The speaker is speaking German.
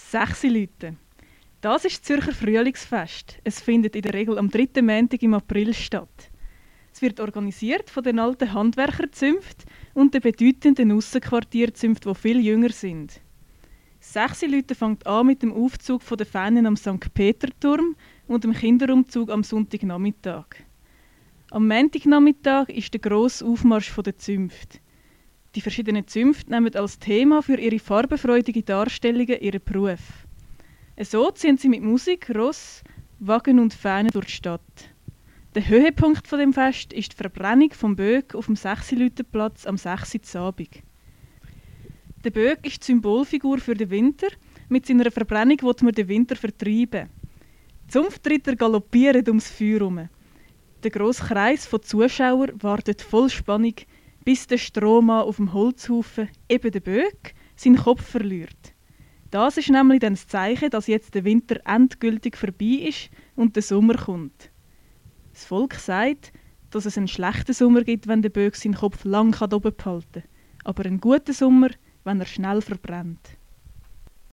6 Leute. Das ist das Zürcher Frühlingsfest. Es findet in der Regel am 3. Montag im April statt. Es wird organisiert von den alten Handwerkerzünften und den bedeutenden Aussenquartierzünften, die viel jünger sind. 6 Leute fängt an mit dem Aufzug der Fahnen am St. Peterturm und dem Kinderumzug am Sonntagnachmittag. Am Montagnachmittag ist der grosse Aufmarsch der Zünfte. Die verschiedenen Zünfte nehmen als Thema für ihre farbenfreudigen Darstellungen ihren Beruf. So ziehen sie mit Musik, Ross, Wagen und Fahnen durch die Stadt. Der Höhepunkt von dem Fest ist die Verbrennung vom Böck auf dem 6-Leute-Platz am 6. Abend. Der Böck ist die Symbolfigur für den Winter. Mit seiner Verbrennung will man den Winter vertreiben. Die Zunftritter galoppieren ums Feuer herum. Der grosse Kreis von Zuschauern wartet voll Spannung, bis der Strohmann auf dem Holzhaufen, eben der Böck, seinen Kopf verliert. Das ist nämlich dann das Zeichen, dass jetzt der Winter endgültig vorbei ist und der Sommer kommt. Das Volk sagt, dass es einen schlechten Sommer gibt, wenn der Böck seinen Kopf lang oben behalten kann, aber einen guten Sommer, wenn er schnell verbrennt.